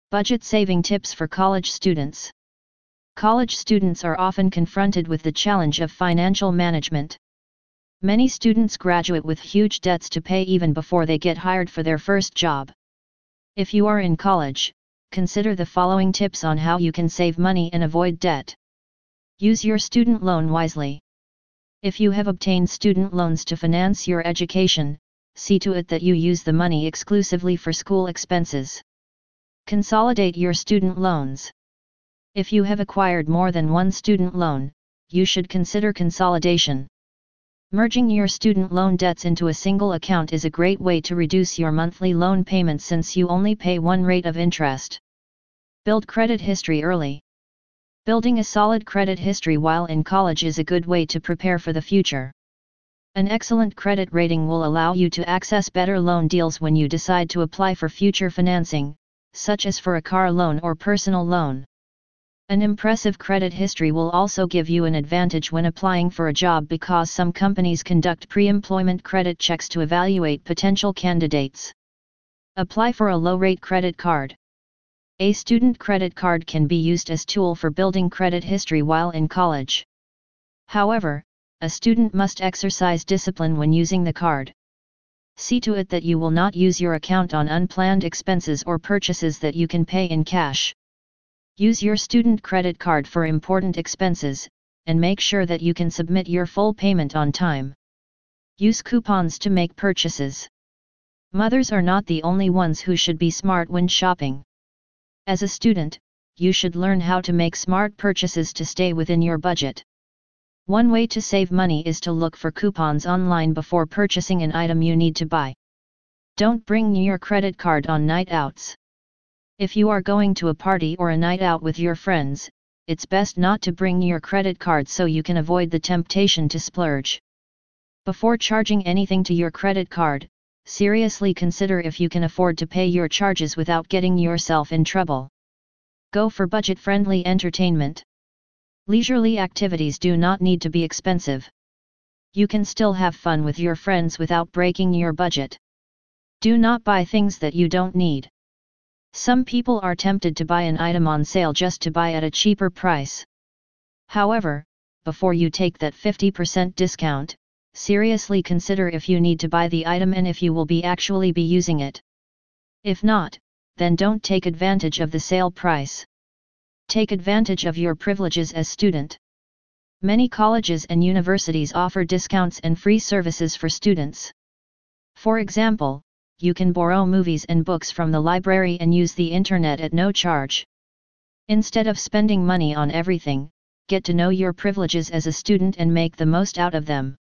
Budget saving tips for college students. College students are often confronted with the challenge of financial management. Many students graduate with huge debts to pay even before they get hired for their first job. If you are in college, consider the following tips on how you can save money and avoid debt. Use your student loan wisely. If you have obtained student loans to finance your education, see to it that you use the money exclusively for school expenses. Consolidate your student loans. If you have acquired more than one student loan, you should consider consolidation. Merging your student loan debts into a single account is a great way to reduce your monthly loan payments since you only pay one rate of interest. Build credit history early. Building a solid credit history while in college is a good way to prepare for the future. An excellent credit rating will allow you to access better loan deals when you decide to apply for future financing, such as for a car loan or personal loan. An impressive credit history will also give you an advantage when applying for a job because some companies conduct pre-employment credit checks to evaluate potential candidates. Apply for a low-rate credit card. A student credit card can be used as a tool for building credit history while in college. However, a student must exercise discipline when using the card. See to it that you will not use your account on unplanned expenses or purchases that you can pay in cash. Use your student credit card for important expenses, and make sure that you can submit your full payment on time. Use coupons to make purchases. Mothers are not the only ones who should be smart when shopping. As a student, you should learn how to make smart purchases to stay within your budget. One way to save money is to look for coupons online before purchasing an item you need to buy. Don't bring your credit card on night outs. If you are going to a party or a night out with your friends, it's best not to bring your credit card so you can avoid the temptation to splurge. Before charging anything to your credit card, seriously consider if you can afford to pay your charges without getting yourself in trouble. Go for budget-friendly entertainment. Leisurely activities do not need to be expensive. You can still have fun with your friends without breaking your budget. Do not buy things that you don't need. Some people are tempted to buy an item on sale just to buy at a cheaper price. However, before you take that 50% discount, seriously consider if you need to buy the item and if you will actually be using it. If not, then don't take advantage of the sale price. Take advantage of your privileges as student. Many colleges and universities offer discounts and free services for students. For example, you can borrow movies and books from the library and use the internet at no charge. Instead of spending money on everything, get to know your privileges as a student and make the most out of them.